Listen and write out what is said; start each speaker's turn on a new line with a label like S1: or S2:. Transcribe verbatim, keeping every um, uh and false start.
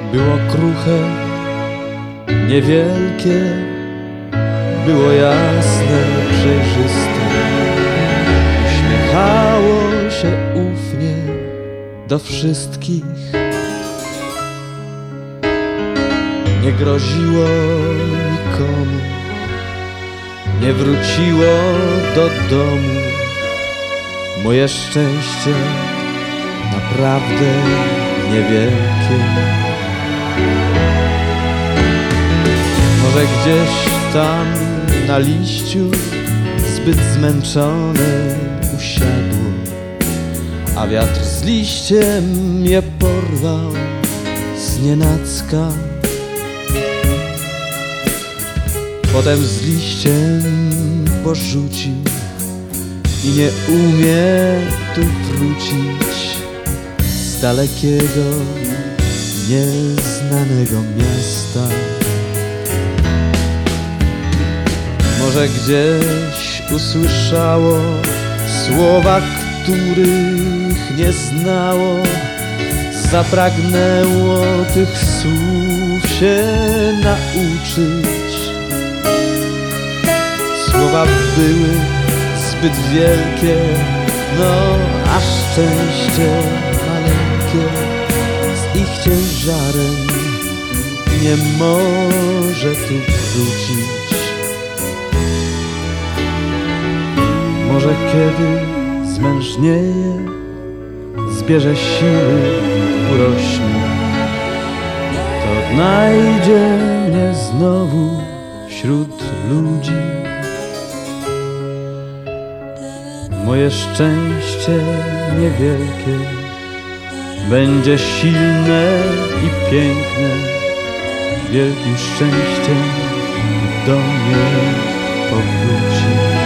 S1: Było kruche, niewielkie, było jasne, przejrzyste. Uśmiechało się ufnie do wszystkich. Nie groziło nikomu, nie wróciło do domu. Moje szczęście naprawdę niewielkie. Może gdzieś tam na liściu zbyt zmęczone usiadło, a wiatr z liściem je porwał znienacka. Potem z liściem porzucił i nie umie tu wrócić z dalekiego, nieznanego miasta. Może gdzieś usłyszało słowa, których nie znało, zapragnęło tych słów się nauczyć. Słowa były zbyt wielkie, no a szczęście maleńkie z ich ciężarem nie może tu wrócić. Może kiedy zmężnieje, zbierze siły, urośnie, to odnajdzie mnie znowu wśród ludzi. Moje szczęście niewielkie będzie silne i piękne, wielkim szczęściem do mnie powróci.